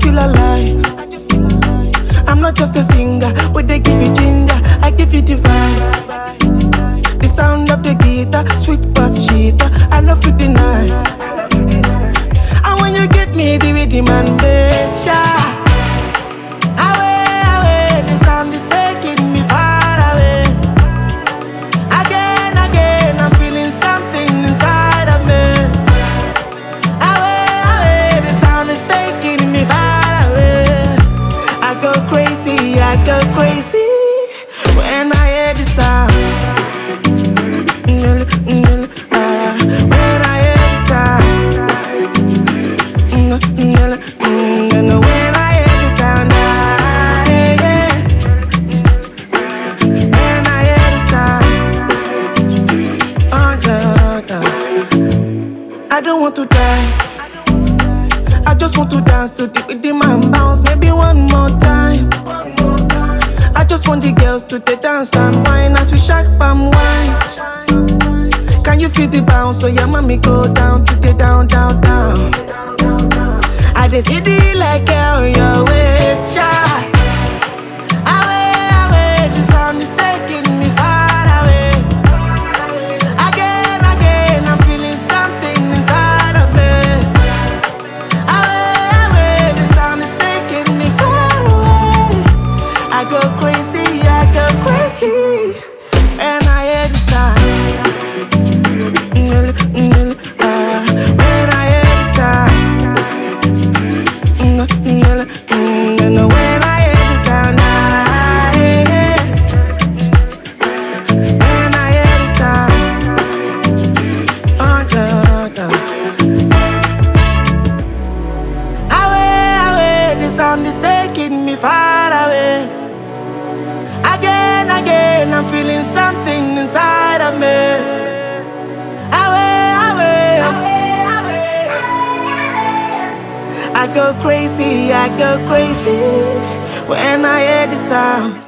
feel alive. I'm not just a singer, but they give you ginger, I give you the vibe. The sound of the guitar, sweet bass cheetah, I know for the night. And when you give me the rhythm and bass, yeah. Away, away, the sound is taking me far away. Again, again, I'm feeling something inside of me. Away, away, the sound is taking me far away. I go crazy when I hear the sound. When I hear the sound. And when I hear the sound, yeah. When I hear the sound, I don't want to die. I just want to dance to the rhythm and bounce, maybe one more time. I just want the girls to dance and wine as we shake palm wine. Can you feel the bounce? So yeah, mommy go down to the down, down, down. I just see the like on your waist, yeah. Away, away, the sound is taking me far away. Again, again, I'm feeling something inside of me. Away, away, the sound is taking me far away. I go crazy, and I hear the sound. When I hear the sound. And when I hear the sound, when I hear the sound, away, away, the sound is taking me far away. Again, again, I'm feeling something inside of me. Away, away, I go crazy when I hear the sound.